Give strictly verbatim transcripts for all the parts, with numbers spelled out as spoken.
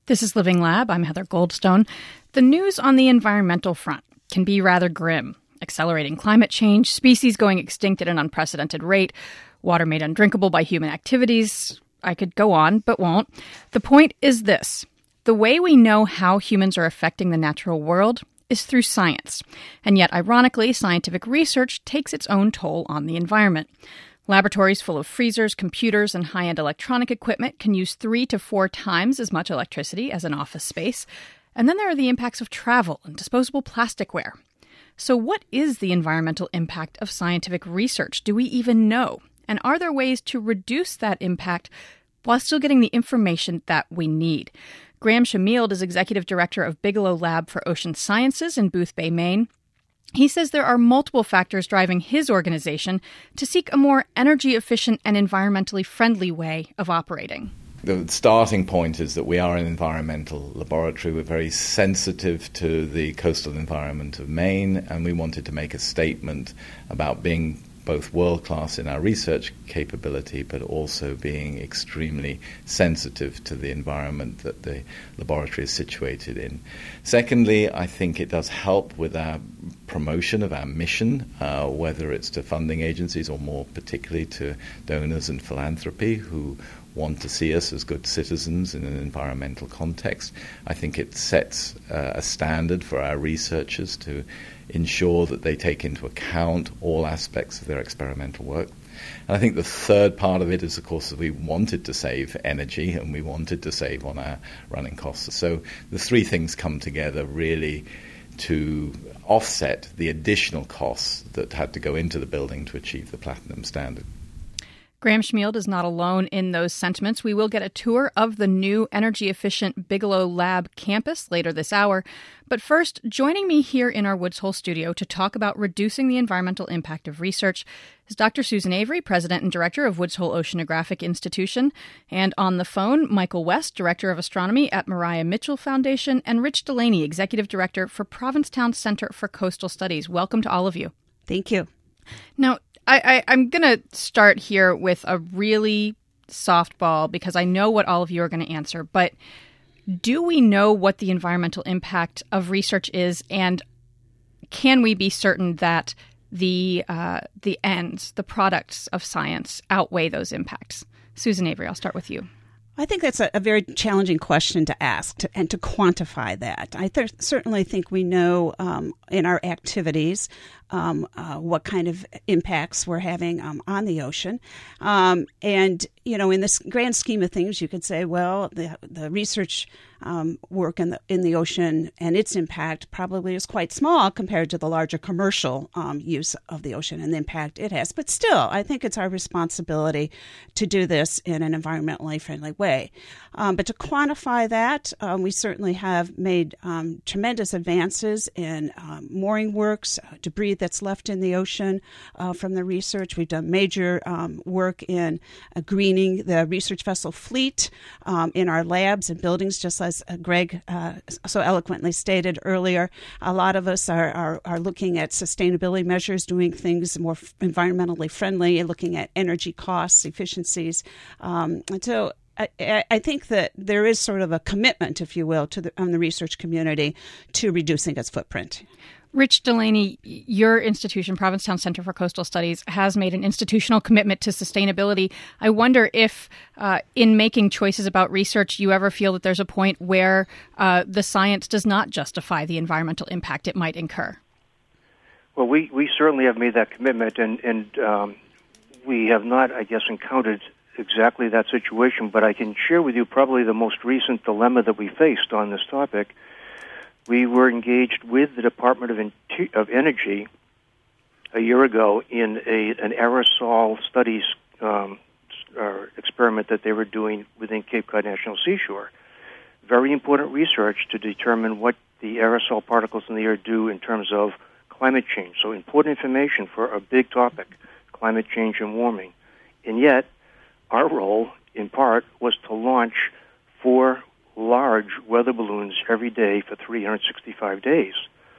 This is Living Lab. I'm Heather Goldstone. The news on the environmental front can be rather grim. Accelerating climate change, species going extinct at an unprecedented rate, water made undrinkable by human activities. I could go on, but won't. The point is this. The way we know how humans are affecting the natural world is through science. And yet, ironically, scientific research takes its own toll on the environment. Laboratories full of freezers, computers, and high-end electronic equipment can use three to four times as much electricity as an office space. And then there are the impacts of travel and disposable plasticware. So what is the environmental impact of scientific research? Do we even know? And are there ways to reduce that impact while still getting the information that we need? Graham Chmield is Executive Director of Bigelow Lab for Ocean Sciences in Boothbay, Maine. He says there are multiple factors driving his organization to seek a more energy-efficient and environmentally friendly way of operating. The starting point is that we are an environmental laboratory. We're very sensitive to the coastal environment of Maine, and we wanted to make a statement about being both world-class in our research capability, but also being extremely sensitive to the environment that the laboratory is situated in. Secondly, I think it does help with our promotion of our mission, uh, whether it's to funding agencies or more particularly to donors and philanthropy who want to see us as good citizens in an environmental context. I think it sets uh, a standard for our researchers to ensure that they take into account all aspects of their experimental work. And I think the third part of it is, of course, that we wanted to save energy and we wanted to save on our running costs. So the three things come together really to offset the additional costs that had to go into the building to achieve the platinum standard. Graham Chmield is not alone in those sentiments. We will get a tour of the new energy-efficient Bigelow Lab campus later this hour. But first, joining me here in our Woods Hole studio to talk about reducing the environmental impact of research is Doctor Susan Avery, President and Director of Woods Hole Oceanographic Institution. And on the phone, Michael West, Director of Astronomy at Maria Mitchell Foundation, and Rich Delaney, Executive Director for Provincetown Center for Coastal Studies. Welcome to all of you. Thank you. Now, I, I, I'm going to start here with a really softball because I know what all of you are going to answer. But do we know what the environmental impact of research is, and can we be certain that the uh, the ends, the products of science outweigh those impacts? Susan Avery, I'll start with you. I think that's a, a very challenging question to ask to, and to quantify that. I th- certainly think we know um, in our activities um, uh, what kind of impacts we're having um, on the ocean. Um, and, you know, in this grand scheme of things, you could say, well, the, the research um, work in the in the ocean and its impact probably is quite small compared to the larger commercial um, use of the ocean and the impact it has. But still, I think it's our responsibility to do this in an environmentally friendly way. Um, but to quantify that, um, we certainly have made um, tremendous advances in um, mooring works, uh, debris that's left in the ocean uh, from the research. We've done major um, work in uh, greening the research vessel fleet um, in our labs and buildings, just as uh, Greg uh, so eloquently stated earlier. A lot of us are, are, are looking at sustainability measures, doing things more f- environmentally friendly, looking at energy costs, efficiencies. Um, and so I, I think that there is sort of a commitment, if you will, to the, um, the research community to reducing its footprint. Rich Delaney, your institution, Provincetown Center for Coastal Studies, has made an institutional commitment to sustainability. I wonder if uh, in making choices about research, you ever feel that there's a point where uh, the science does not justify the environmental impact it might incur. Well, we, we certainly have made that commitment, and, and um, we have not, I guess, encountered exactly that situation, but I can share with you probably the most recent dilemma that we faced on this topic. We were engaged with the Department of, In- of Energy a year ago in a, an aerosol studies um, uh, experiment that they were doing within Cape Cod National Seashore. Very important research to determine what the aerosol particles in the air do in terms of climate change. So important information for a big topic, climate change and warming. And yet, our role, in part, was to launch four large weather balloons every day for three hundred sixty-five days.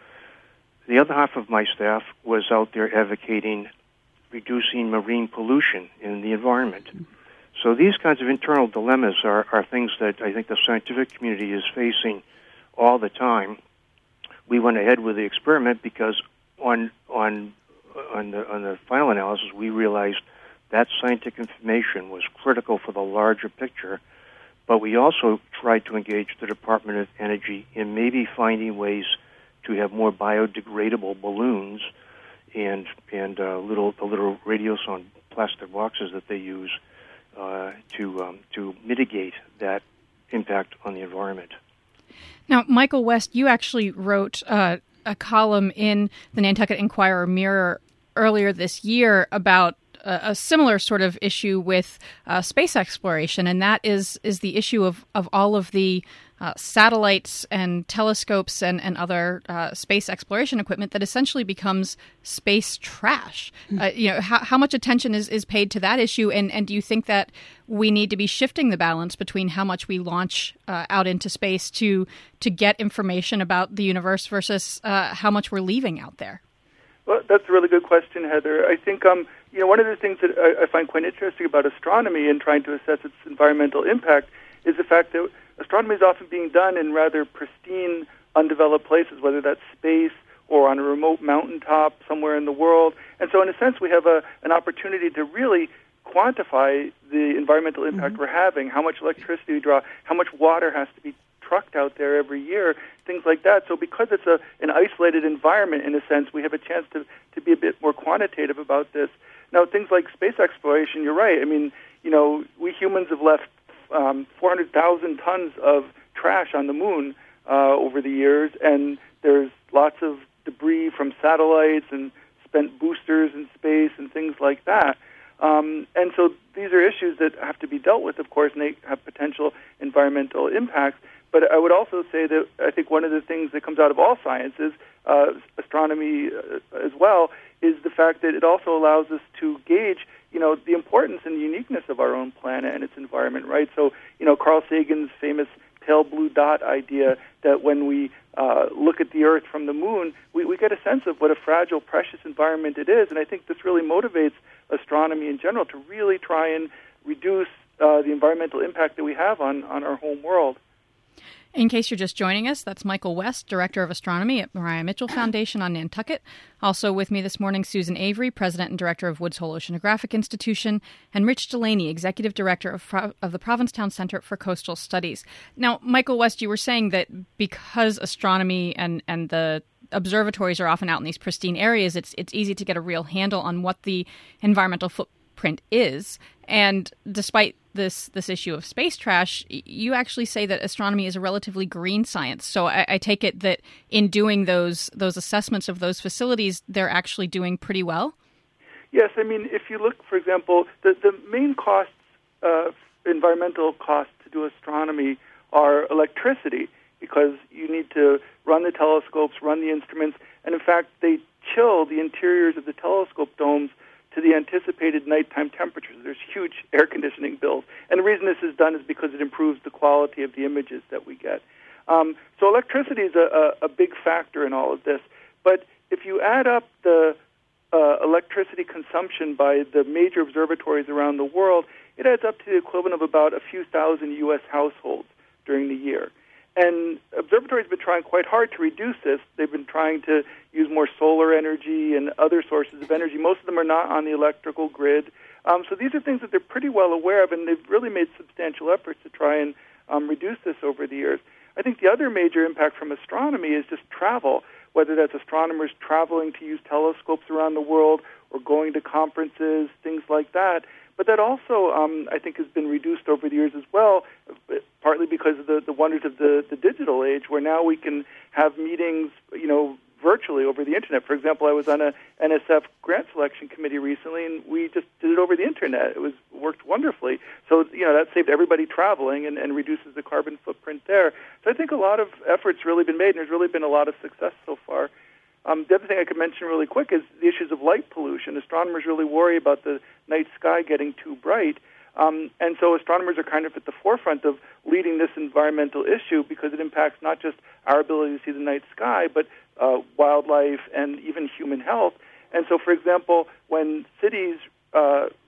The other half of my staff was out there advocating reducing marine pollution in the environment. So these kinds of internal dilemmas are, are things that I think the scientific community is facing all the time. We went ahead with the experiment because on on on the on the final analysis we realized that scientific information was critical for the larger picture, but we also tried to engage the Department of Energy in maybe finding ways to have more biodegradable balloons and and uh, little the little radiosonde plastic boxes that they use uh, to um, to mitigate that impact on the environment. Now, Michael West, you actually wrote uh, a column in the Nantucket Enquirer Mirror earlier this year about a, a similar sort of issue with uh, space exploration, and that is is the issue of, of all of the uh, satellites and telescopes and, and other uh, space exploration equipment that essentially becomes space trash. Mm-hmm. Uh, you know, how, how much attention is, is paid to that issue, and, and do you think that we need to be shifting the balance between how much we launch uh, out into space to to get information about the universe versus uh, how much we're leaving out there? Well, that's a really good question, Heather. I think um, you know one of the things that I, I find quite interesting about astronomy and trying to assess its environmental impact is the fact that astronomy is often being done in rather pristine, undeveloped places, whether that's space or on a remote mountaintop somewhere in the world. And so, in a sense, we have a, an opportunity to really quantify the environmental impact mm-hmm. we're having, how much electricity we draw, how much water has to be trucked out there every year, things like that. So because it's a, an isolated environment, in a sense, we have a chance to, to be a bit more quantitative about this. Now, things like space exploration, you're right. I mean, you know, we humans have left um, four hundred thousand tons of trash on the moon uh, over the years, and there's lots of debris from satellites and spent boosters in space and things like that. Um, and so these are issues that have to be dealt with, of course, and they have potential environmental impacts. But I would also say that I think one of the things that comes out of all sciences, uh, astronomy uh, as well, is the fact that it also allows us to gauge, you know, the importance and uniqueness of our own planet and its environment, right? So, you know, Carl Sagan's famous pale blue dot idea that when we uh, look at the Earth from the moon, we, we get a sense of what a fragile, precious environment it is. And I think this really motivates astronomy in general to really try and reduce uh, the environmental impact that we have on, on our home world. In case you're just joining us, that's Michael West, Director of Astronomy at Maria Mitchell Foundation on Nantucket. Also with me this morning, Susan Avery, President and Director of Woods Hole Oceanographic Institution, and Rich Delaney, Executive Director of, Pro- of the Provincetown Center for Coastal Studies. Now, Michael West, you were saying that because astronomy and, and the observatories are often out in these pristine areas, it's it's easy to get a real handle on what the environmental footprint is. And despite this this issue of space trash, you actually say that astronomy is a relatively green science. So I, I take it that in doing those those assessments of those facilities, they're actually doing pretty well? Yes. I mean, if you look, for example, the, the main costs, uh, environmental costs to do astronomy are electricity, because you need to run the telescopes, run the instruments, and in fact, they chill the interiors of the telescope domes to the anticipated nighttime temperatures. There's huge air conditioning bills. And the reason this is done is because it improves the quality of the images that we get. Um, so electricity is a, a, a big factor in all of this. But if you add up the uh, electricity consumption by the major observatories around the world, it adds up to the equivalent of about a few thousand U S households during the year. And observatories have been trying quite hard to reduce this. They've been trying to use more solar energy and other sources of energy. Most of them are not on the electrical grid. Um, so these are things that they're pretty well aware of, and they've really made substantial efforts to try and um, reduce this over the years. I think the other major impact from astronomy is just travel, whether that's astronomers traveling to use telescopes around the world or going to conferences, things like that. But that also, um, I think, has been reduced over the years as well, partly because of the, the wonders of the, the digital age, where now we can have meetings, you know, virtually over the Internet. For example, I was on a N S F grant selection committee recently, and we just did it over the Internet. It was worked wonderfully. So, you know, that saved everybody traveling and, and reduces the carbon footprint there. So I think a lot of effort's really been made, and there's really been a lot of success so far. Um, the other thing I could mention really quick is the issues of light pollution. Astronomers really worry about the night sky getting too bright. Um, and so astronomers are kind of at the forefront of leading this environmental issue because it impacts not just our ability to see the night sky, but uh, wildlife and even human health. And so, for example, when cities uh,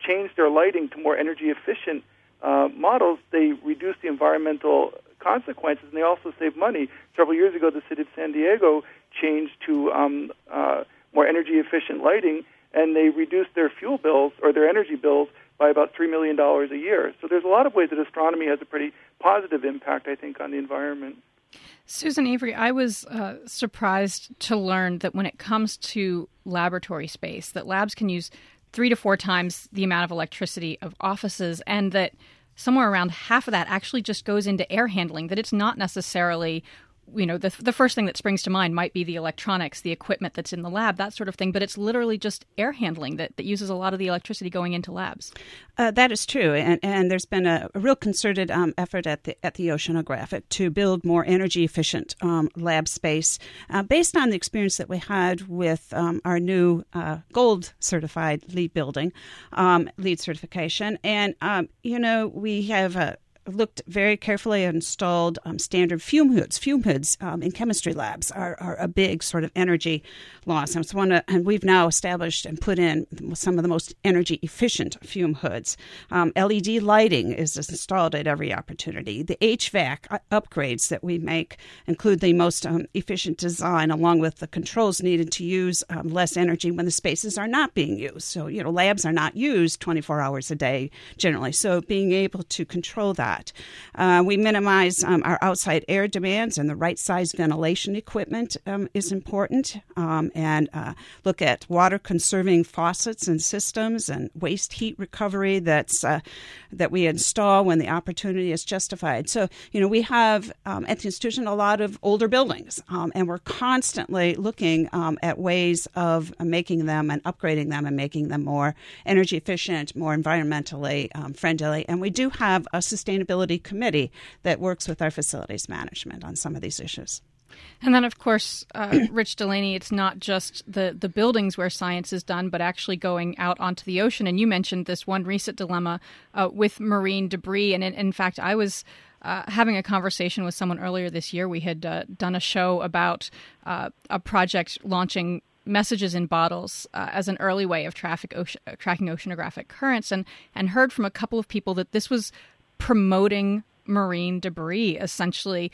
change their lighting to more energy efficient uh, models, they reduce the environmental consequences, and they also save money. Several years ago, the city of San Diego changed to um, uh, more energy efficient lighting, and they reduced their fuel bills or their energy bills by about three million dollars a year. So there's a lot of ways that astronomy has a pretty positive impact, I think, on the environment. Susan Avery, I was uh, surprised to learn that when it comes to laboratory space, that labs can use three to four times the amount of electricity of offices, and that somewhere around half of that actually just goes into air handling, that it's not necessarily, you know, the the first thing that springs to mind might be the electronics, the equipment that's in the lab, that sort of thing, but it's literally just air handling that, that uses a lot of the electricity going into labs. Uh, that is true, and, and there's been a, a real concerted um, effort at the at the Oceanographic to build more energy efficient um, lab space uh, based on the experience that we had with um, our new uh, gold certified LEED building, um, LEED certification, and um, you know we have a looked very carefully and installed um, standard fume hoods. Fume hoods um, in chemistry labs are, are a big sort of energy loss. And, it's one of, and we've now established and put in some of the most energy efficient fume hoods. Um, L E D lighting is installed at every opportunity. The H V A C upgrades that we make include the most um, efficient design, along with the controls needed to use um, less energy when the spaces are not being used. So, you know, labs are not used twenty-four hours a day generally. So being able to control that. Uh, we minimize um, our outside air demands, and the right size ventilation equipment um, is important, um, and uh, look at water conserving faucets and systems and waste heat recovery that's uh, that we install when the opportunity is justified. So, you know, we have um, at the institution a lot of older buildings, um, and we're constantly looking um, at ways of making them and upgrading them and making them more energy efficient, more environmentally um, friendly. And we do have a sustainability committee that works with our facilities management on some of these issues. And then, of course, uh, Rich Delaney, it's not just the, the buildings where science is done, but actually going out onto the ocean. And you mentioned this one recent dilemma uh, with marine debris. And in, in fact, I was uh, having a conversation with someone earlier this year. We had uh, done a show about uh, a project launching messages in bottles uh, as an early way of traffic ocean, uh, tracking oceanographic currents, and, and heard from a couple of people that this was promoting marine debris, essentially.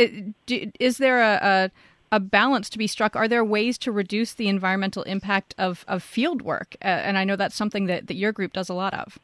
It, is there a, a a balance to be struck? Are there ways to reduce the environmental impact of, of field work? Uh, and I know that's something that, that your group does a lot of.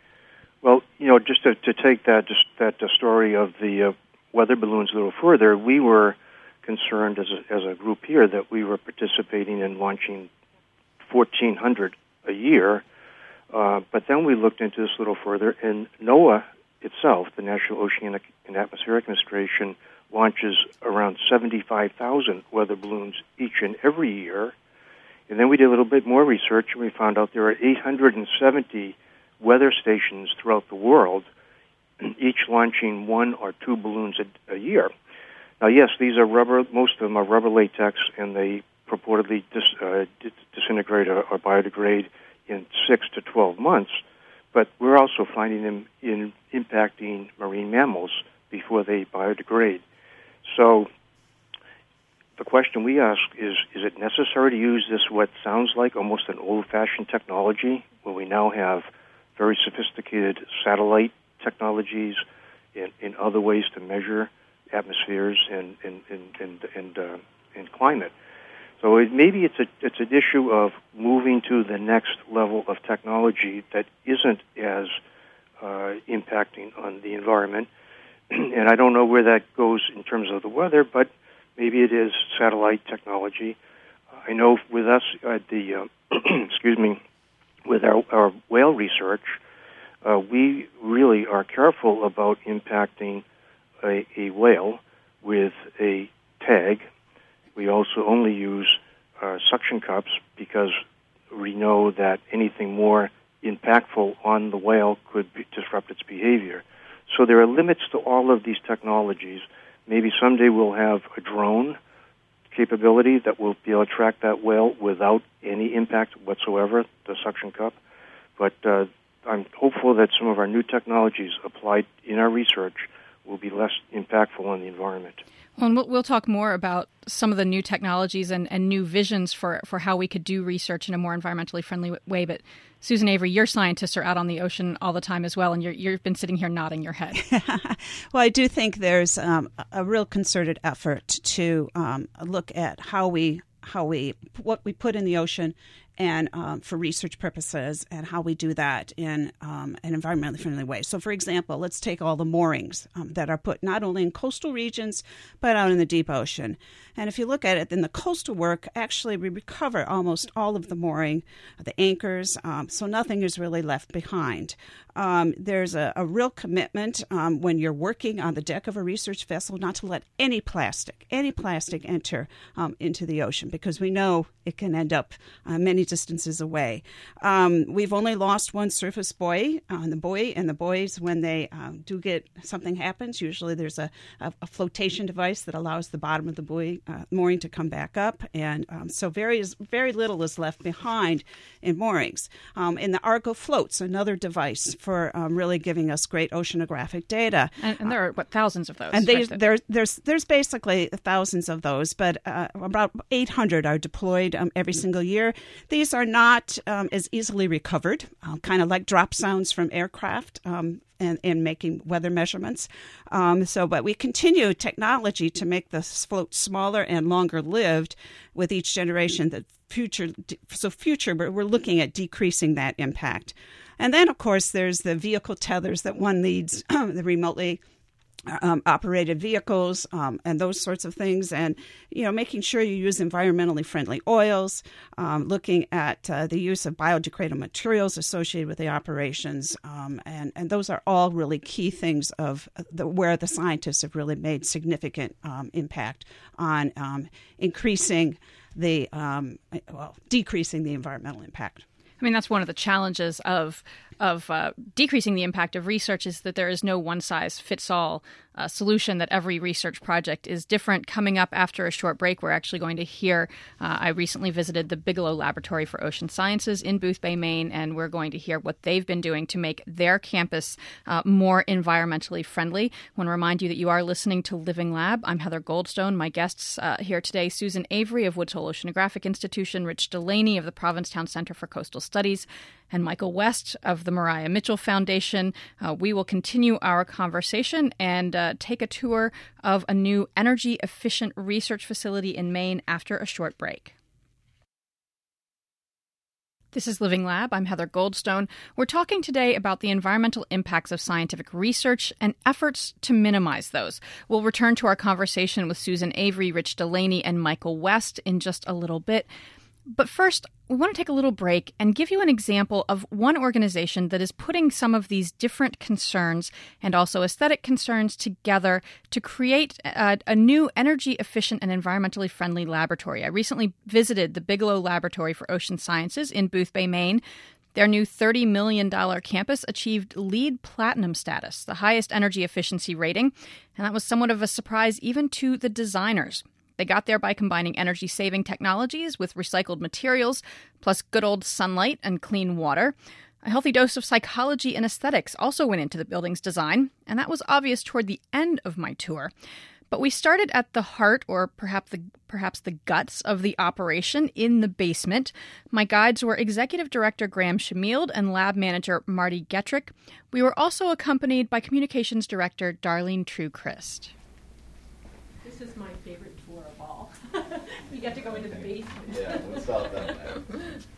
Well, you know, just to, to take that just that uh, story of the uh, weather balloons a little further, we were concerned as a, as a group here that we were participating in launching fourteen hundred a year, uh, but then we looked into this a little further, and NOAA itself, the National Oceanic and Atmospheric Administration, launches around seventy-five thousand weather balloons each and every year. And then we did a little bit more research, and we found out there are eight hundred seventy weather stations throughout the world, each launching one or two balloons a, a year. Now, yes, these are rubber, most of them are rubber latex, and they purportedly dis, uh, disintegrate or, or biodegrade in six to twelve months. But we're also finding them in impacting marine mammals before they biodegrade. So the question we ask is, is it necessary to use this, what sounds like almost an old-fashioned technology, where we now have very sophisticated satellite technologies and, and other ways to measure atmospheres and, and, and, and, and, uh, and climate? So it, maybe it's a it's an issue of moving to the next level of technology that isn't as uh, impacting on the environment. And I don't know where that goes in terms of the weather, but maybe it is satellite technology. I know with us at the uh, excuse me, with our, our whale research, uh, we really are careful about impacting a, a whale with a tag. We also only use uh, suction cups because we know that anything more impactful on the whale could be, disrupt its behavior. So there are limits to all of these technologies. Maybe someday we'll have a drone capability that will be able to track that whale without any impact whatsoever, the suction cup. But uh, I'm hopeful that some of our new technologies applied in our research will be less impactful on the environment. Well, and we'll, we'll talk more about some of the new technologies and, and new visions for, for how we could do research in a more environmentally friendly way. But Susan Avery, your scientists are out on the ocean all the time as well, and you're, you've been sitting here nodding your head. Well, I do think there's um, a real concerted effort to um, look at how we how we what we put in the ocean, and um, for research purposes, and how we do that in um, an environmentally friendly way. So, for example, let's take all the moorings um, that are put not only in coastal regions, but out in the deep ocean. And if you look at it, in the coastal work, actually we recover almost all of the mooring, the anchors, um, so nothing is really left behind. Um, there's a, a real commitment um, when you're working on the deck of a research vessel not to let any plastic, any plastic enter um, into the ocean, because we know it can end up uh, many distances away. Um, we've only lost one surface buoy on uh, the buoy, and the buoys, when they um, do get something happens, usually there's a, a, a flotation device that allows the bottom of the buoy uh, mooring to come back up, and um, so very very little is left behind in moorings. Um, and the Argo floats, another device for um, really giving us great oceanographic data. And, and there are, what, thousands of those? And they, right? there, there's there's basically thousands of those, but uh, about eight hundred are deployed um, every single year. These are not um, as easily recovered, uh, kind of like drop sounds from aircraft. Um, And, and making weather measurements. Um, so, but we continue technology to make the float smaller and longer lived with each generation. The future, so future, but we're looking at decreasing that impact. And then, of course, there's the vehicle tethers that one needs, the remotely Um, operated vehicles um, and those sorts of things, and you know, making sure you use environmentally friendly oils, um, looking at uh, the use of biodegradable materials associated with the operations, um, and and those are all really key things of the, where the scientists have really made significant um, impact on um, increasing the um, well decreasing the environmental impact. I mean, that's one of the challenges of of uh, decreasing the impact of research, is that there is no one-size-fits-all uh, solution, that every research project is different. Coming up after a short break, we're actually going to hear, uh, I recently visited the Bigelow Laboratory for Ocean Sciences in Boothbay, Maine, and we're going to hear what they've been doing to make their campus uh, more environmentally friendly. I want to remind you that you are listening to Living Lab. I'm Heather Goldstone. My guests uh, here today, Susan Avery of Woods Hole Oceanographic Institution, Rich Delaney of the Provincetown Center for Coastal Studies, and Michael West of the Mariah Mitchell Foundation. Uh, we will continue our conversation and uh, take a tour of a new energy-efficient research facility in Maine after a short break. This is Living Lab. I'm Heather Goldstone. We're talking today about the environmental impacts of scientific research and efforts to minimize those. We'll return to our conversation with Susan Avery, Rich Delaney, and Michael West in just a little bit. But first, we want to take a little break and give you an example of one organization that is putting some of these different concerns and also aesthetic concerns together to create a, a new energy-efficient and environmentally friendly laboratory. I recently visited the Bigelow Laboratory for Ocean Sciences in Boothbay, Maine. Their new thirty million dollars campus achieved LEED Platinum status, the highest energy efficiency rating, and that was somewhat of a surprise even to the designers. They got there by combining energy-saving technologies with recycled materials, plus good old sunlight and clean water. A healthy dose of psychology and aesthetics also went into the building's design, and that was obvious toward the end of my tour. But we started at the heart, or perhaps the perhaps the guts of the operation, in the basement. My guides were Executive Director Graham Schmield and Lab Manager Marty Gettrick. We were also accompanied by Communications Director Darlene True-Christ. This is my favorite tour of all. We get to go into the basement. Yeah, we'll start that now.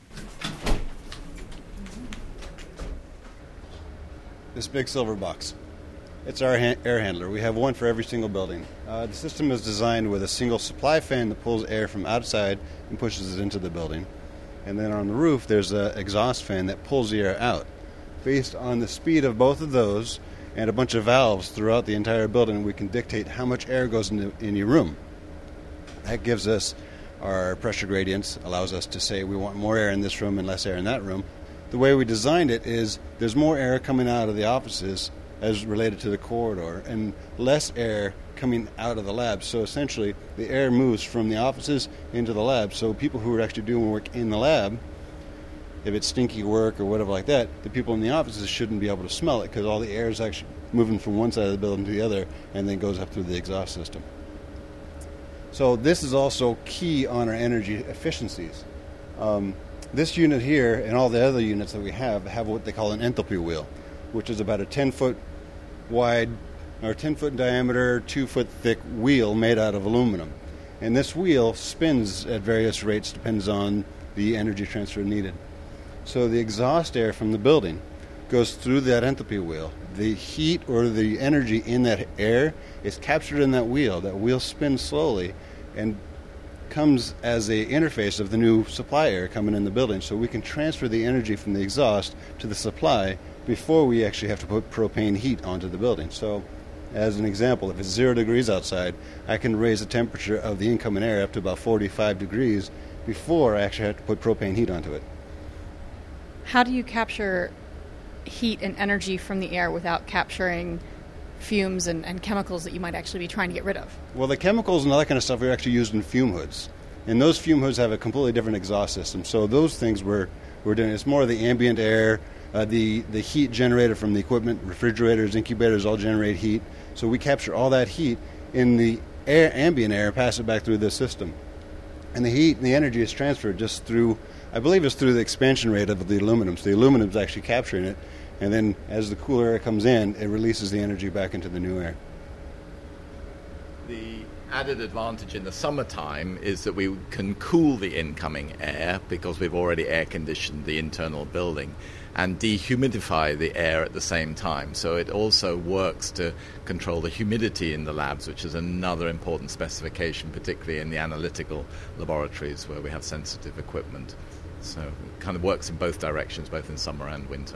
This big silver box. It's our ha- air handler. We have one for every single building. Uh, the system is designed with a single supply fan that pulls air from outside and pushes it into the building. And then on the roof, there's an exhaust fan that pulls the air out. Based on the speed of both of those and a bunch of valves throughout the entire building, we can dictate how much air goes into any room. That gives us our pressure gradients, allows us to say we want more air in this room and less air in that room. The way we designed it is there's more air coming out of the offices as related to the corridor, and less air coming out of the lab. So essentially, the air moves from the offices into the lab. So people who are actually doing work in the lab, if it's stinky work or whatever like that, the people in the offices shouldn't be able to smell it, because all the air is actually moving from one side of the building to the other and then goes up through the exhaust system. So this is also key on our energy efficiencies. Um, This unit here and all the other units that we have have what they call an enthalpy wheel, which is about a ten-foot wide or ten-foot diameter, two-foot thick wheel made out of aluminum. And this wheel spins at various rates, depends on the energy transfer needed. So the exhaust air from the building goes through that enthalpy wheel. The heat or the energy in that air is captured in that wheel. That wheel spins slowly and comes as a interface of the new supply air coming in the building. So we can transfer the energy from the exhaust to the supply before we actually have to put propane heat onto the building. So as an example, if it's zero degrees outside, I can raise the temperature of the incoming air up to about forty-five degrees before I actually have to put propane heat onto it. How do you capture heat and energy from the air without capturing fumes and, and chemicals that you might actually be trying to get rid of? Well, the chemicals and all that kind of stuff are actually used in fume hoods. And those fume hoods have a completely different exhaust system. So those things we're, we're doing, it's more of the ambient air, uh, the, the heat generated from the equipment, refrigerators, incubators all generate heat. So we capture all that heat in the air, ambient air, pass it back through this system. And the heat and the energy is transferred just through, I believe it's through the expansion rate of the aluminum. So the aluminum is actually capturing it. And then as the cooler air comes in, it releases the energy back into the new air. The added advantage in the summertime is that we can cool the incoming air because we've already air conditioned the internal building and dehumidify the air at the same time. So it also works to control the humidity in the labs, which is another important specification, particularly in the analytical laboratories where we have sensitive equipment. So it kind of works in both directions, both in summer and winter.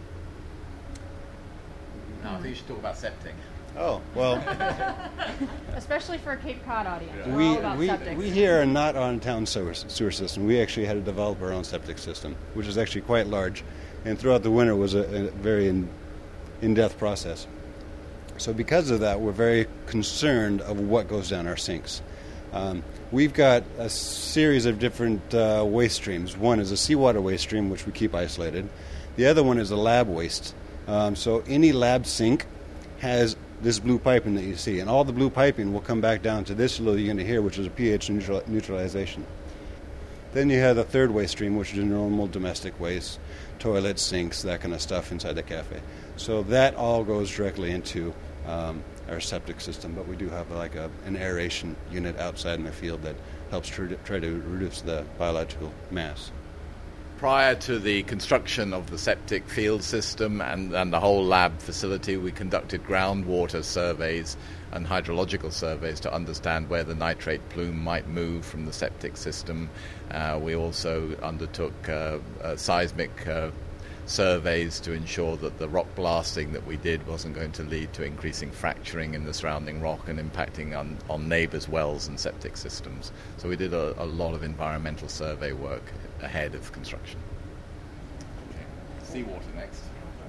Now, I think you should talk about septic. Oh, well, Especially for a Cape Cod audience. We're we, all about we, septics. we here are not on a town sewer, sewer system. We actually had to develop our own septic system, which is actually quite large, and throughout the winter was a, a very in, in-depth process. So because of that, we're very concerned of what goes down our sinks. Um, we've got a series of different uh, waste streams. One is a seawater waste stream, which we keep isolated. The other one is a lab waste. Um, so any lab sink has this blue piping that you see, and all the blue piping will come back down to this little unit here, which is a pH neutral, neutralization. Then you have the third waste stream, which is normal domestic waste, toilets, sinks, that kind of stuff inside the cafe. So that all goes directly into um, our septic system, but we do have like a, an aeration unit outside in the field that helps try to, try to reduce the biological mass. Prior to the construction of the septic field system and, and the whole lab facility, we conducted groundwater surveys and hydrological surveys to understand where the nitrate plume might move from the septic system. Uh, we also undertook uh, uh, seismic uh, surveys to ensure that the rock blasting that we did wasn't going to lead to increasing fracturing in the surrounding rock and impacting on, on neighbors' wells and septic systems. So we did a, a lot of environmental survey work ahead of construction. Okay. Seawater next.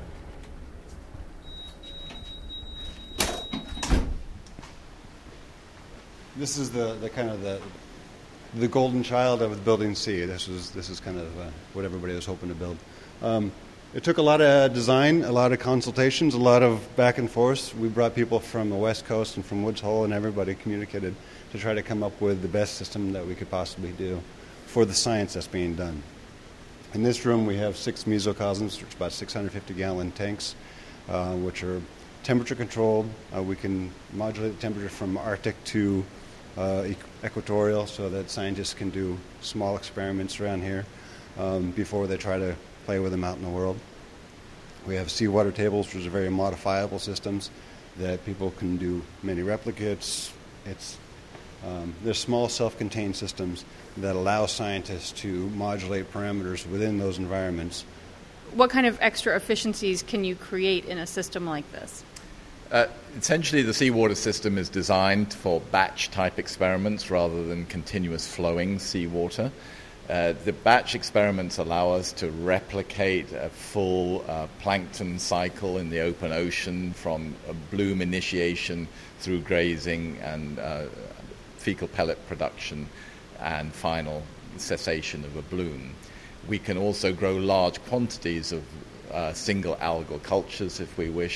This is the, the kind of the the golden child of Building C. This is this is kind of uh, what everybody was hoping to build. Um, it took a lot of design, a lot of consultations, a lot of back and forth. We brought people from the West Coast and from Woods Hole, and everybody communicated to try to come up with the best system that we could possibly do for the science that's being done. In this room, we have six mesocosms, which are about six hundred fifty gallon tanks, uh, which are temperature controlled. Uh, we can modulate the temperature from Arctic to uh, equatorial so that scientists can do small experiments around here um, before they try to play with them out in the world. We have seawater tables, which are very modifiable systems that people can do many replicates. It's um, they're small self-contained systems that allow scientists to modulate parameters within those environments. What kind of extra efficiencies can you create in a system like this? Uh, essentially, the seawater system is designed for batch-type experiments rather than continuous flowing seawater. Uh, the batch experiments allow us to replicate a full uh, plankton cycle in the open ocean from a bloom initiation through grazing and uh, fecal pellet production and final cessation of a bloom. We can also grow large quantities of uh, single algal cultures if we wish,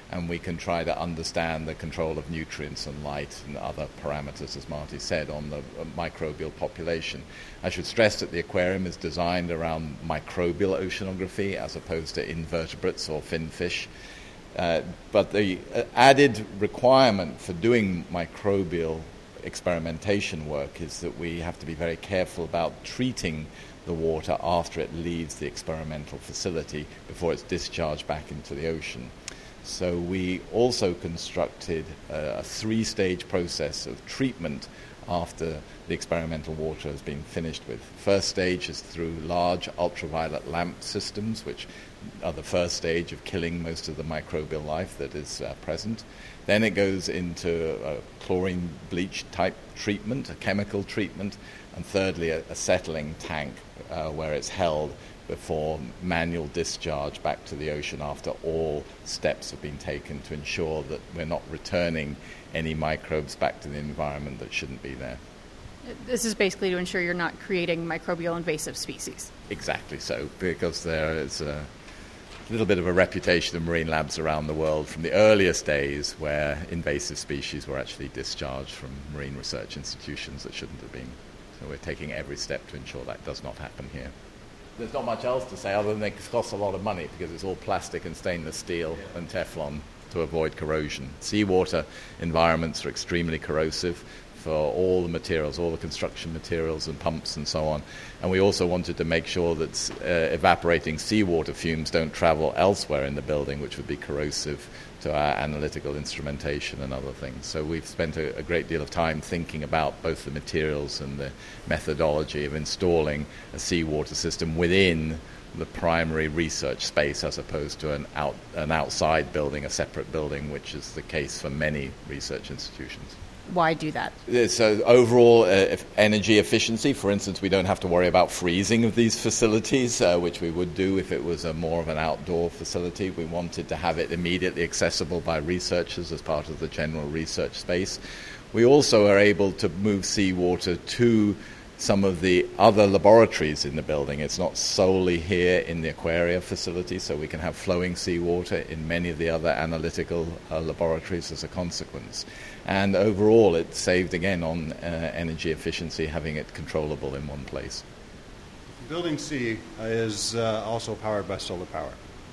and we can try to understand the control of nutrients and light and other parameters, as Marty said, on the microbial population. I should stress that the aquarium is designed around microbial oceanography as opposed to invertebrates or fin fish. Uh, but the uh, added requirement for doing microbial experimentation work is that we have to be very careful about treating the water after it leaves the experimental facility before it's discharged back into the ocean. So we also constructed a, a three-stage process of treatment after the experimental water has been finished with. First stage is through large ultraviolet lamp systems, which are the first stage of killing most of the microbial life that is uh, present. Then it goes into a chlorine bleach type treatment, a chemical treatment, and thirdly a, a settling tank uh, where it's held before manual discharge back to the ocean after all steps have been taken to ensure that we're not returning any microbes back to the environment that shouldn't be there. This is basically to ensure you're not creating microbial invasive species. Exactly so, because there is a little bit of a reputation of marine labs around the world from the earliest days where invasive species were actually discharged from marine research institutions that shouldn't have been. So we're taking every step to ensure that does not happen here. There's not much else to say other than it costs a lot of money because it's all plastic and stainless steel and Teflon to avoid corrosion. Seawater environments are extremely corrosive for all the materials, all the construction materials and pumps and so on. And we also wanted to make sure that uh, evaporating seawater fumes don't travel elsewhere in the building, which would be corrosive to our analytical instrumentation and other things. So we've spent a, a great deal of time thinking about both the materials and the methodology of installing a seawater system within the primary research space as opposed to an out, an outside building, a separate building, which is the case for many research institutions. Why do that? So overall uh, energy efficiency, for instance, we don't have to worry about freezing of these facilities, uh, which we would do if it was a more of an outdoor facility. We wanted to have it immediately accessible by researchers as part of the general research space. We also are able to move seawater to some of the other laboratories in the building. It's not solely here in the Aquaria facility, so we can have flowing seawater in many of the other analytical uh, laboratories as a consequence. And overall, it saved again on uh, energy efficiency, having it controllable in one place. Building C is uh, also powered by solar power.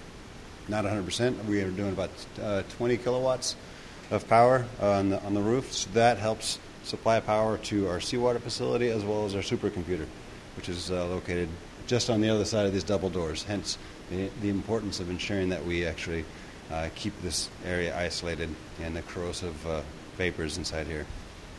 Not one hundred percent. We are doing about uh, twenty kilowatts of power on the, on the roof, so that helps supply power to our seawater facility as well as our supercomputer, which is uh, located just on the other side of these double doors, hence the, the importance of ensuring that we actually uh, keep this area isolated and the corrosive uh, vapors inside here.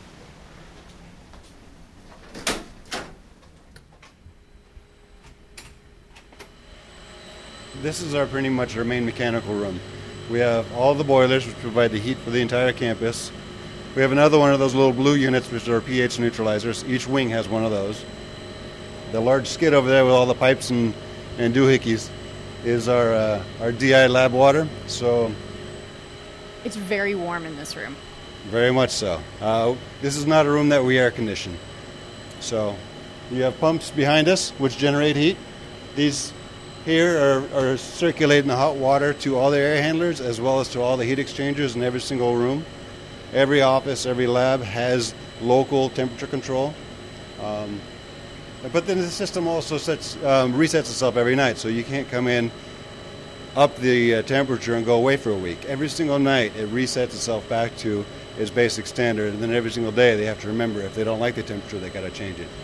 This is our pretty much our main mechanical room. We have all the boilers which provide the heat for the entire campus. We have another one of those little blue units, which are pH neutralizers. Each wing has one of those. The large skid over there with all the pipes and, and doohickeys is our uh, our D I lab water. So it's very warm in this room. Very much so. Uh, this is not a room that we air condition. So you have pumps behind us which generate heat. These here are, are circulating the hot water to all the air handlers as well as to all the heat exchangers in every single room. Every office, every lab has local temperature control. Um, but then the system also sets, um, resets itself every night, so you can't come in, up the uh, temperature and go away for a week. Every single night it resets itself back to its basic standard, and then every single day they have to remember if they don't like the temperature, they got to change it.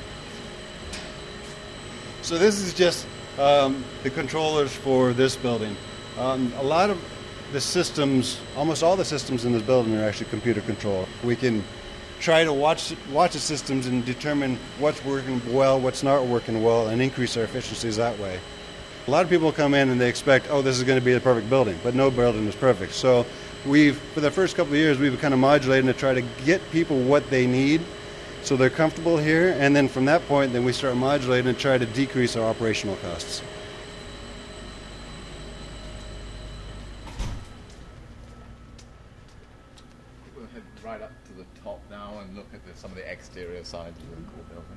So this is just um, the controllers for this building. Um, a lot of the systems, almost all the systems in this building are actually computer controlled. We can try to watch watch the systems and determine what's working well, what's not working well, and increase our efficiencies that way. A lot of people come in and they expect, oh, this is going to be the perfect building, but no building is perfect. So we've, for the first couple of years, we've been kind of modulating to try to get people what they need so they're comfortable here, and then from that point, then we start modulating and try to decrease our operational costs. We'll head right up to the top now and look at the, some of the exterior sides of the core building.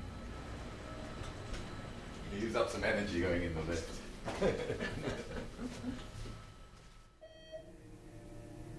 You use up some energy going in the lift.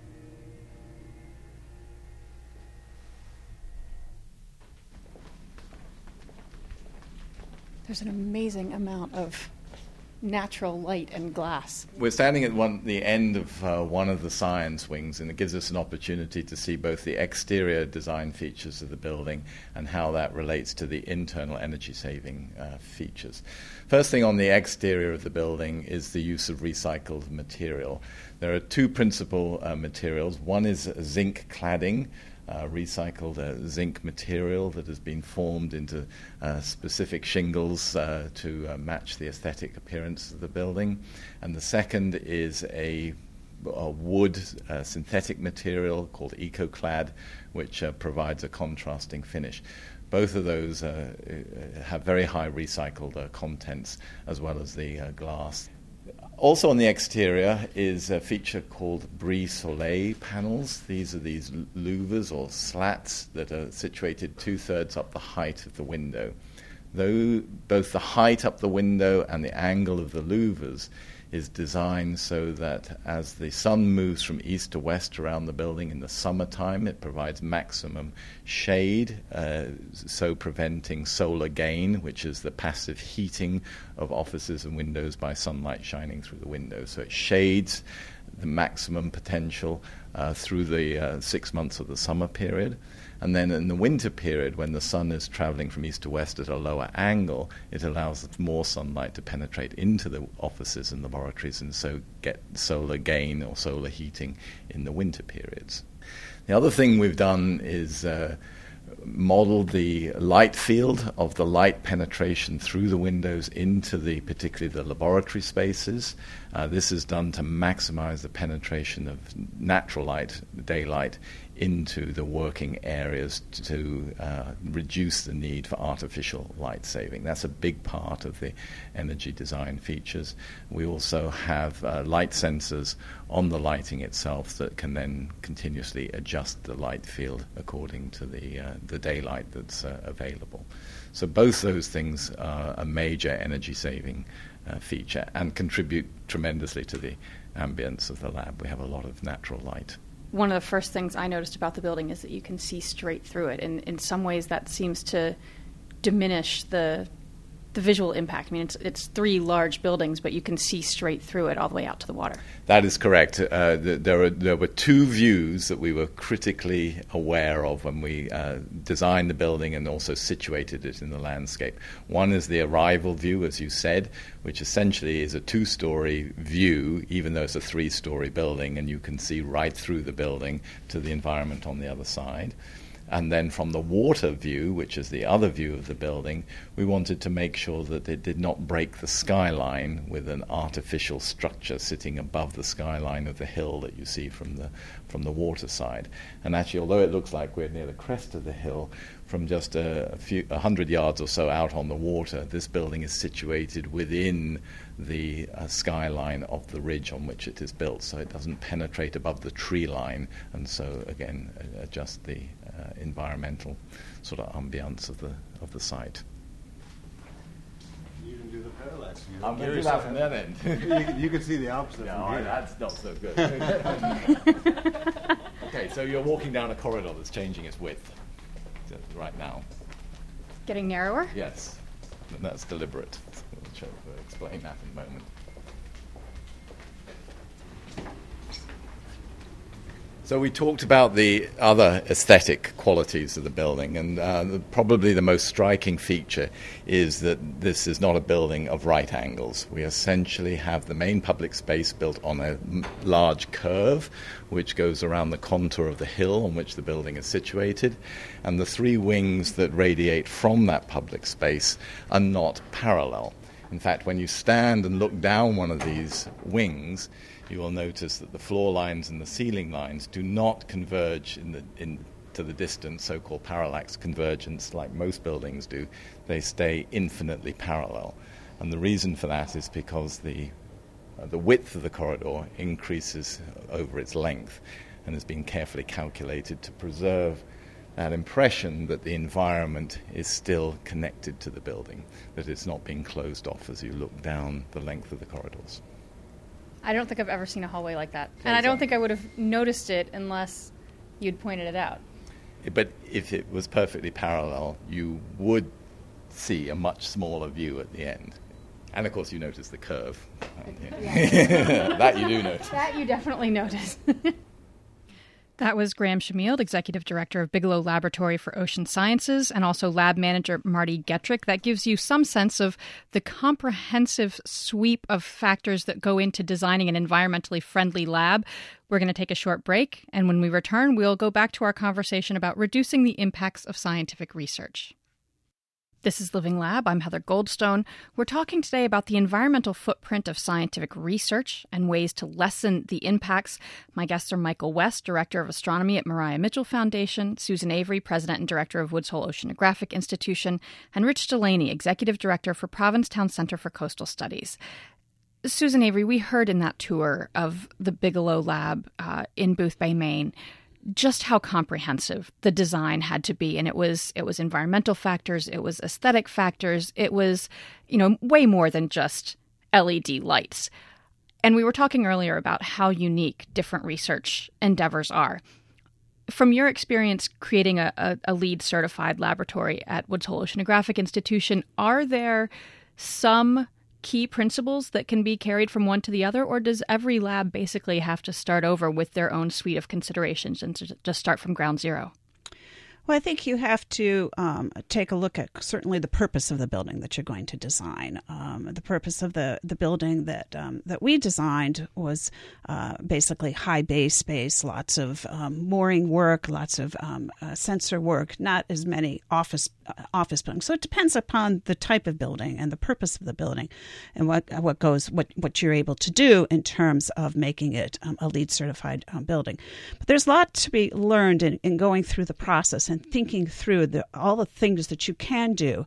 There's an amazing amount of natural light and glass. We're standing at one, the end of uh, one of the science wings, and it gives us an opportunity to see both the exterior design features of the building and how that relates to the internal energy-saving uh, features. First thing on the exterior of the building is the use of recycled material. There are two principal uh, materials. One is zinc cladding, Uh, recycled uh, zinc material that has been formed into uh, specific shingles uh, to uh, match the aesthetic appearance of the building. And the second is a, a wood uh, synthetic material called EcoClad, which uh, provides a contrasting finish. Both of those uh, have very high recycled uh, contents, as well as the uh, glass. Also on the exterior is a feature called brise soleil panels. These are these louvers or slats that are situated two-thirds up the height of the window. Though both the height up the window and the angle of the louvers is designed so that as the sun moves from east to west around the building in the summertime, it provides maximum shade, uh, so preventing solar gain, which is the passive heating of offices and windows by sunlight shining through the windows. So it shades the maximum potential uh, through the uh, six months of the summer period. And then in the winter period, when the sun is traveling from east to west at a lower angle, it allows more sunlight to penetrate into the offices and laboratories and so get solar gain or solar heating in the winter periods. The other thing we've done is uh, modeled the light field of the light penetration through the windows into the, particularly the laboratory spaces. Uh, this is done to maximize the penetration of natural light, daylight, into the working areas to uh, reduce the need for artificial light saving. That's a big part of the energy design features. We also have uh, light sensors on the lighting itself that can then continuously adjust the light field according to the, uh, the daylight that's uh, available. So both those things are a major energy saving uh, feature and contribute tremendously to the ambience of the lab. We have a lot of natural light. One of the first things I noticed about the building is that you can see straight through it. And in some ways that seems to diminish the the visual impact. I mean, it's, it's three large buildings, but you can see straight through it all the way out to the water. That is correct. Uh, the, there, are, there were two views that we were critically aware of when we uh, designed the building and also situated it in the landscape. One is the arrival view, as you said, which essentially is a two-story view, even though it's a three-story building, and you can see right through the building to the environment on the other side. And then from the water view, which is the other view of the building, we wanted to make sure that it did not break the skyline with an artificial structure sitting above the skyline of the hill that you see from the from the water side. And actually, although it looks like we're near the crest of the hill, from just a, a few a hundred yards or so out on the water, this building is situated within the uh, skyline of the ridge on which it is built, so it doesn't penetrate above the tree line, and so again uh, adjust the uh, environmental sort of ambience of the of the site. You can do the parallax view. I'm going to do that from that end. you, can, you can see the opposite. No, from here. that's not so good. Okay, so you're walking down a corridor that's changing its width right now. Getting narrower? Yes, and that's deliberate. We'll, show, we'll explain that in a moment. So we talked about the other aesthetic qualities of the building, and uh, the, probably the most striking feature is that this is not a building of right angles. We essentially have the main public space built on a m- large curve, which goes around the contour of the hill on which the building is situated, and the three wings that radiate from that public space are not parallel. In fact, when you stand and look down one of these wings, you will notice that the floor lines and the ceiling lines do not converge in the, in, to the distant so-called parallax convergence like most buildings do. They stay infinitely parallel. And the reason for that is because the, uh, the width of the corridor increases over its length and has been carefully calculated to preserve that impression that the environment is still connected to the building, that it's not being closed off as you look down the length of the corridors. I don't think I've ever seen a hallway like that. And I don't think I would have noticed it unless you'd pointed it out. But if it was perfectly parallel, you would see a much smaller view at the end. And of course, you notice the curve. Yeah. That you do notice. That you definitely notice. That was Graham Chmield, Executive Director of Bigelow Laboratory for Ocean Sciences, and also Lab Manager Marty Gettrick. That gives you some sense of the comprehensive sweep of factors that go into designing an environmentally friendly lab. We're going to take a short break, and when we return, we'll go back to our conversation about reducing the impacts of scientific research. This is Living Lab. I'm Heather Goldstone. We're talking today about the environmental footprint of scientific research and ways to lessen the impacts. My guests are Michael West, Director of Astronomy at Maria Mitchell Foundation, Susan Avery, President and Director of Woods Hole Oceanographic Institution, and Rich Delaney, Executive Director for Provincetown Center for Coastal Studies. Susan Avery, we heard in that tour of the Bigelow Lab uh, in Booth Bay, Maine, just how comprehensive the design had to be. And it was it was environmental factors, it was aesthetic factors, it was, you know, way more than just L E D lights. And we were talking earlier about how unique different research endeavors are. From your experience creating a, a, a LEED certified laboratory at Woods Hole Oceanographic Institution, are there some key principles that can be carried from one to the other, or does every lab basically have to start over with their own suite of considerations and to just start from ground zero? Well, I think you have to um, take a look at certainly the purpose of the building that you're going to design. Um, the purpose of the, the building that um, that we designed was uh, basically high bay space, lots of um, mooring work, lots of um, uh, sensor work, not as many office uh, office buildings. So it depends upon the type of building and the purpose of the building, and what what goes what what you're able to do in terms of making it um, a LEED certified um, building. But there's a lot to be learned in, in going through the process and thinking through the, all the things that you can do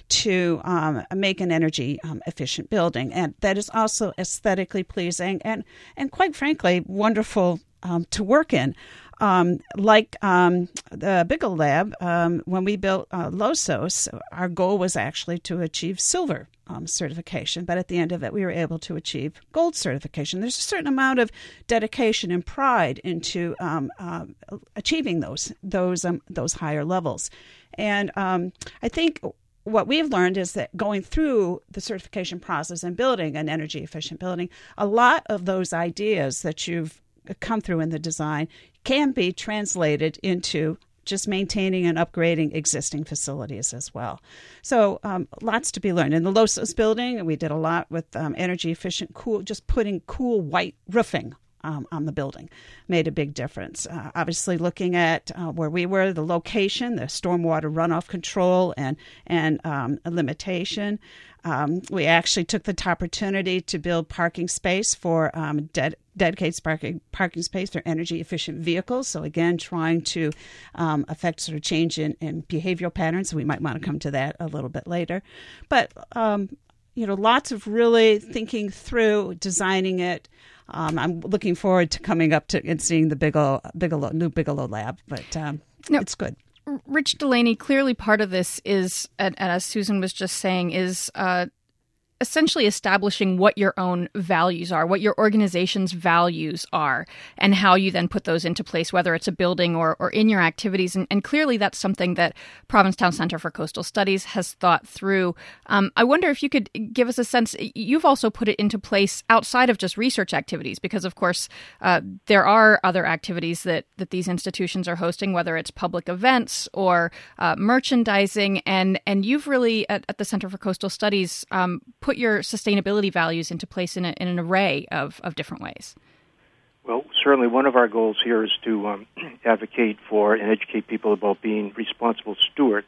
to um, make an energy um, efficient building, and that is also aesthetically pleasing and, and quite frankly, wonderful um, to work in. Um, like um, the Bigelow Lab, um, when we built uh, LOSOS, our goal was actually to achieve silver um, certification, but at the end of it, we were able to achieve gold certification. There's a certain amount of dedication and pride into um, uh, achieving those those um, those higher levels, and um, I think what we've learned is that going through the certification process and building an energy efficient building, a lot of those ideas that you've come through in the design can be translated into just maintaining and upgrading existing facilities as well. So um, lots to be learned. In the LOSOS building, we did a lot with um, energy efficient, cool, just putting cool white roofing Um, on the building made a big difference. Uh, obviously, looking at uh, where we were, the location, the stormwater runoff control, and and um, a limitation. Um, we actually took the opportunity to build parking space for um, ded- dedicated parking parking space for energy efficient vehicles. So again, trying to um, affect sort of change in, in behavioral patterns. We might want to come to that a little bit later, but um, you know, lots of really thinking through designing it. Um, I'm looking forward to coming up to and seeing the Bigelow, Bigelow, new Bigelow Lab, but um, no, it's good. Rich Delaney, clearly part of this is, and, and as Susan was just saying, is uh, essentially establishing what your own values are, what your organization's values are, and how you then put those into place, whether it's a building or, or in your activities. And, and clearly that's something that Provincetown Center for Coastal Studies has thought through. Um, I wonder if you could give us a sense, you've also put it into place outside of just research activities, because of course uh, there are other activities that, that these institutions are hosting, whether it's public events or uh, merchandising, and, and you've really, at, at the Center for Coastal Studies, um, put your sustainability values into place in, a, in an array of, of different ways. Well, certainly one of our goals here is to um, advocate for and educate people about being responsible stewards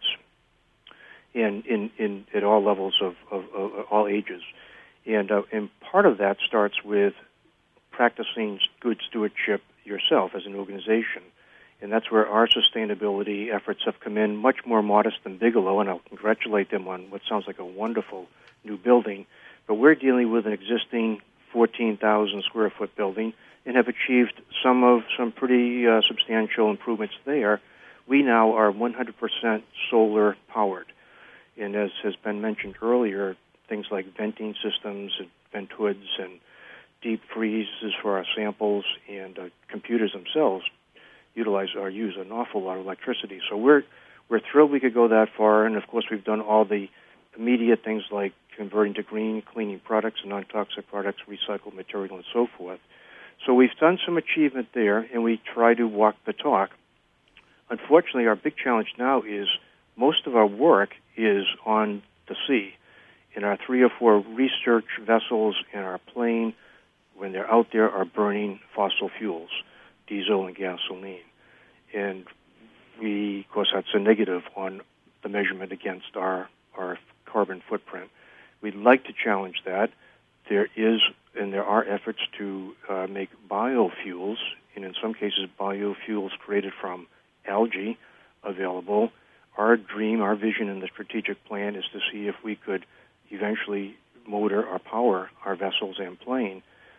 in, in, in at all levels of, of, of all ages. And, uh, and part of that starts with practicing good stewardship yourself as an organization. And that's where our sustainability efforts have come in much more modest than Bigelow, and I'll congratulate them on what sounds like a wonderful new building. But we're dealing with an existing fourteen thousand square foot building and have achieved some of some pretty uh, substantial improvements there. We now are one hundred percent solar powered. And as has been mentioned earlier, things like venting systems and vent hoods and deep freezes for our samples and uh, computers themselves utilize or use an awful lot of electricity. So we're we're thrilled we could go that far, and of course we've done all the immediate things like converting to green, cleaning products, non-toxic products, recycled material, and so forth. So we've done some achievement there, and we try to walk the talk. Unfortunately, our big challenge now is most of our work is on the sea. In our three or four research vessels and our plane, when they're out there, are burning fossil fuels, diesel and gasoline. And we, of course, that's a negative on the measurement against our, our carbon footprint. We'd like to challenge that. There is, and there are efforts to uh, make biofuels, and in some cases biofuels created from algae available. Our dream, our vision in the strategic plan is to see if we could eventually motor or power our vessels and plane,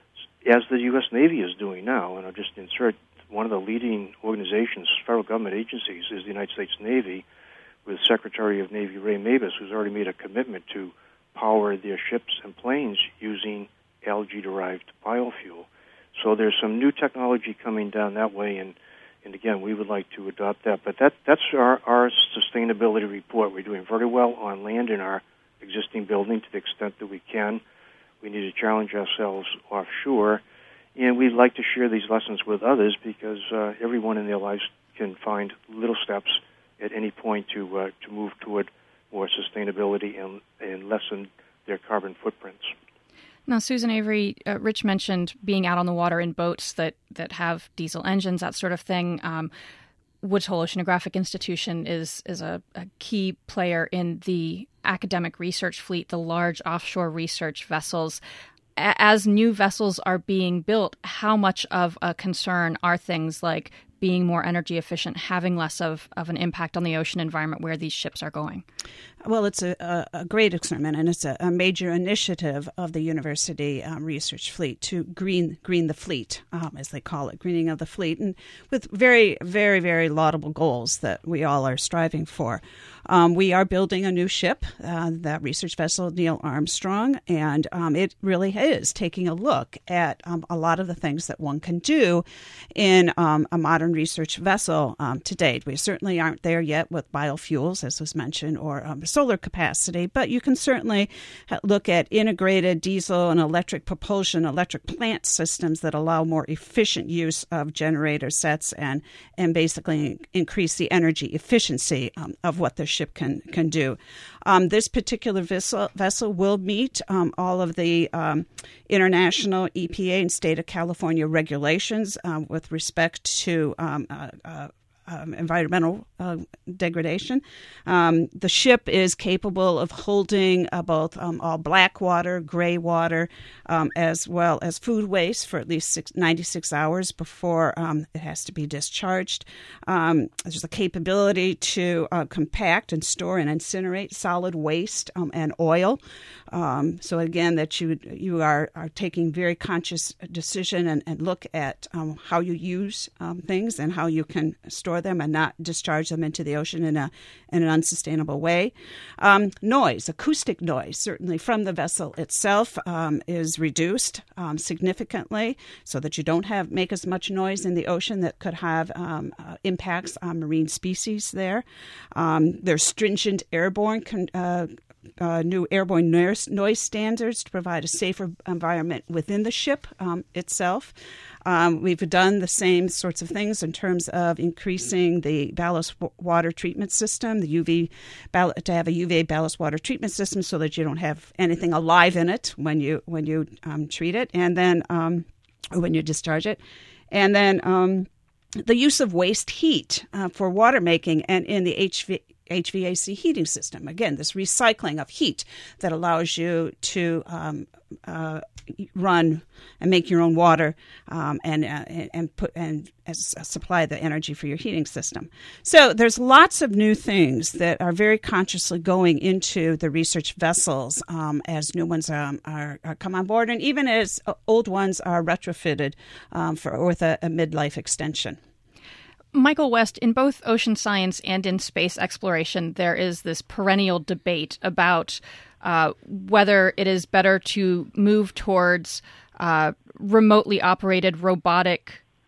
as the U S Navy is doing now. And I'll just insert one of the leading organizations, federal government agencies, is the United States Navy, with Secretary of Navy Ray Mabus, who's already made a commitment to power their ships and planes using algae-derived biofuel. So there's some new technology coming down that way, and, and again, we would like to adopt that. But that that's our, our sustainability report. We're doing very well on land in our existing building to the extent that we can. We need to challenge ourselves offshore, and we'd like to share these lessons with others because uh, everyone in their lives can find little steps at any point to uh, to move toward more sustainability and, and lessen their carbon footprints. Now, Susan Avery, uh, Rich mentioned being out on the water in boats that, that have diesel engines, that sort of thing. Um, Woods Hole Oceanographic Institution is is a, a key player in the academic research fleet, the large offshore research vessels. A- as new vessels are being built, how much of a concern are things like being more energy efficient, having less of, of an impact on the ocean environment where these ships are going? Well, it's a, a, a great experiment, and it's a, a major initiative of the university um, research fleet to green green the fleet, um, as they call it, greening of the fleet, and with very, very, very laudable goals that we all are striving for. Um, we are building a new ship, uh, that research vessel Neil Armstrong, and um, it really is taking a look at um, a lot of the things that one can do in um, a modern research vessel um, to date. We certainly aren't there yet with biofuels, as was mentioned, or um, solar capacity, but you can certainly look at integrated diesel and electric propulsion, electric plant systems that allow more efficient use of generator sets and and basically increase the energy efficiency um, of what the ship can can do. Um, this particular vessel, vessel will meet um, all of the um, international E P A and state of California regulations um, with respect to um, uh, uh, Um, environmental uh, degradation. Um, the ship is capable of holding uh, both um, all black water, gray water, um, as well as food waste for at least six, ninety-six hours before um, it has to be discharged. Um, there's a capability to uh, compact and store and incinerate solid waste um, and oil. Um, so again, that you you are, are taking very conscious decision and, and look at um, how you use um, things and how you can store them and not discharge them into the ocean in a in an unsustainable way. Um, noise, acoustic noise, certainly from the vessel itself, um, is reduced um, significantly, so that you don't have make as much noise in the ocean that could have um, uh, impacts on marine species there. Um, there's stringent airborne con- uh, Uh, new airborne noise, noise standards to provide a safer environment within the ship um, itself. Um, we've done the same sorts of things in terms of increasing the ballast w- water treatment system, the U V ball- to have a U V A ballast water treatment system so that you don't have anything alive in it when you when you um, treat it, and then um, or when you discharge it, and then um, the use of waste heat uh, for water making and in the H V. H V A C heating system. Again, this recycling of heat that allows you to um, uh, run and make your own water um, and uh, and put and as, uh, supply the energy for your heating system. So there's lots of new things that are very consciously going into the research vessels um, as new ones um, are, are come on board, and even as old ones are retrofitted um, for with a, a midlife extension. Michael West, in both ocean science and in space exploration, there is this perennial debate about uh, whether it is better to move towards uh, remotely operated robotic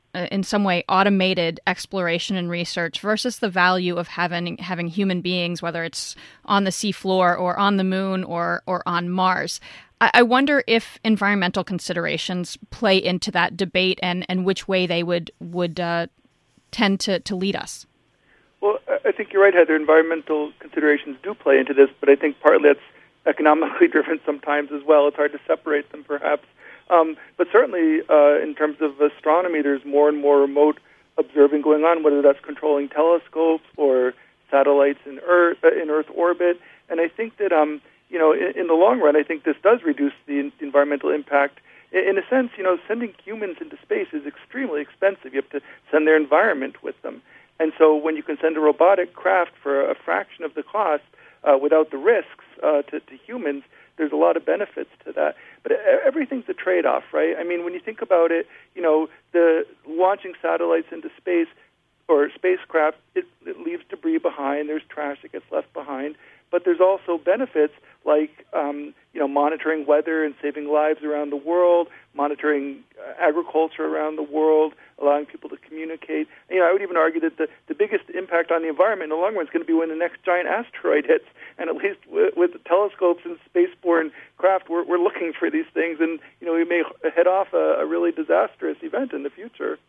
uh, in some way automated exploration and research versus the value of having having human beings, whether it's on the seafloor or on the moon or or on Mars. I, I wonder if environmental considerations play into that debate and, and which way they would would uh, tend to, to lead us. Well, I think you're right, Heather. Environmental considerations do play into this, but I think partly that's economically driven sometimes as well. It's hard to separate them, perhaps. Um, but certainly, uh, in terms of astronomy, there's more and more remote observing going on, whether that's controlling telescopes or satellites in Earth uh, in Earth orbit. And I think that, um, you know, in, in the long run, I think this does reduce the, in, the environmental impact. In, in a sense, you know, sending humans into space is extremely expensive. You have to send their environment with them. And so when you can send a robotic craft for a fraction of the cost uh, without the risks uh, to, to humans, there's a lot of benefits to that. But everything's a trade-off, right? I mean, when you think about it, you know, the launching satellites into space or spacecraft, it, it leaves debris behind. There's trash that gets left behind. But there's also benefits like, um, you know, monitoring weather and saving lives around the world, monitoring uh, agriculture around the world, allowing people to communicate. You know, I would even argue that the, the biggest impact on the environment in the long run is going to be when the next giant asteroid hits. And at least with, with the telescopes and spaceborne craft, we're, we're looking for these things. And, you know, we may head off a, a really disastrous event in the future.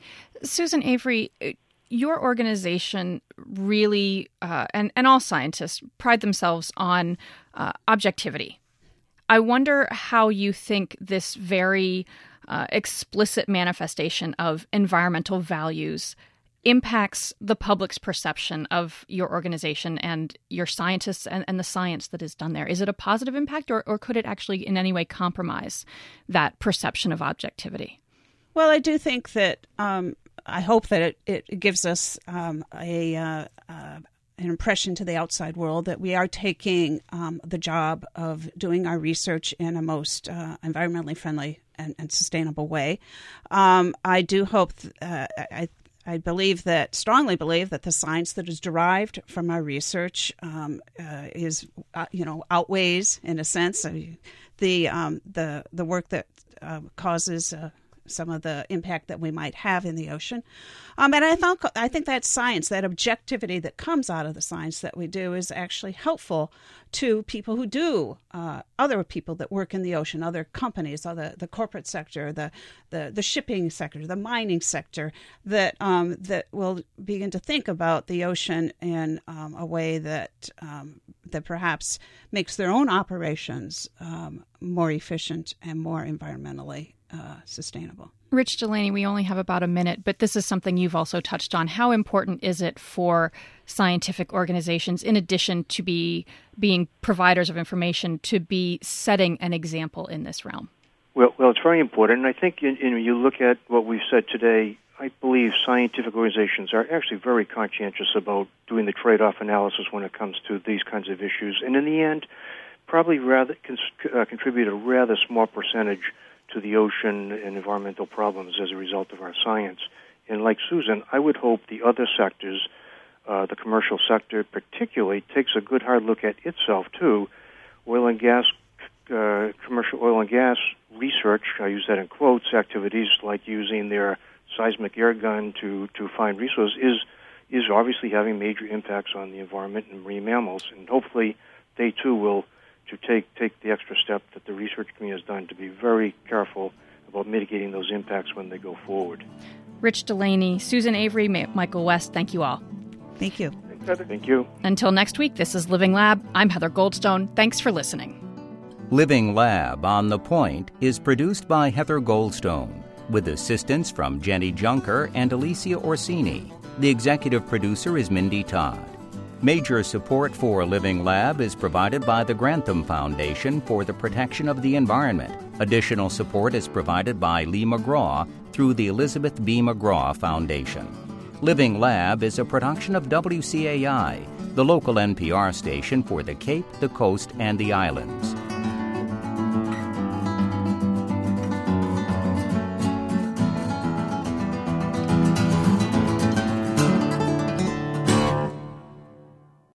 Susan Avery, your organization really, uh, and, and all scientists, pride themselves on uh, objectivity. I wonder how you think this very uh, explicit manifestation of environmental values impacts the public's perception of your organization and your scientists and, and the science that is done there. Is it a positive impact, or, or could it actually in any way compromise that perception of objectivity? Well, I do think that um, I hope that it, it gives us um, a uh, uh, an impression to the outside world that we are taking um, the job of doing our research in a most uh, environmentally friendly and, and sustainable way. Um, I do hope, th- uh, I, I believe that, strongly believe that the science that is derived from our research um, uh, is, uh, you know, outweighs, in a sense, uh, the um, the the work that uh, causes Uh, some of the impact that we might have in the ocean. Um, and I think, I think that science, that objectivity that comes out of the science that we do is actually helpful to people who do, uh, other people that work in the ocean, other companies, other, the corporate sector, the, the, the shipping sector, the mining sector, that um, that will begin to think about the ocean in um, a way that um, that perhaps makes their own operations um, more efficient and more environmentally Uh, sustainable. Rich Delaney, we only have about a minute, but this is something you've also touched on. How important is it for scientific organizations, in addition to be being providers of information, to be setting an example in this realm? Well, well, it's very important. And I think in, in, you look at what we've said today, I believe scientific organizations are actually very conscientious about doing the trade-off analysis when it comes to these kinds of issues. And in the end, probably rather cons- uh, contribute a rather small percentage to the ocean and environmental problems as a result of our science. And like Susan, I would hope the other sectors, uh, the commercial sector particularly, takes a good hard look at itself too. Oil and gas, uh, commercial oil and gas research, I use that in quotes, activities like using their seismic air gun to, to find resources is, is obviously having major impacts on the environment and marine mammals. And hopefully they too will to take take the extra step that the research community has done to be very careful about mitigating those impacts when they go forward. Rich Delaney, Susan Avery, Michael West, thank you all. Thank you. Thanks, Heather. Thank you. Until next week, this is Living Lab. I'm Heather Goldstone. Thanks for listening. Living Lab On The Point is produced by Heather Goldstone, with assistance from Jenny Junker and Alicia Orsini. The executive producer is Mindy Todd. Major support for Living Lab is provided by the Grantham Foundation for the Protection of the Environment. Additional support is provided by Lee McGraw through the Elizabeth B. McGraw Foundation. Living Lab is a production of W C A I, the local N P R station for the Cape, the Coast, and the Islands.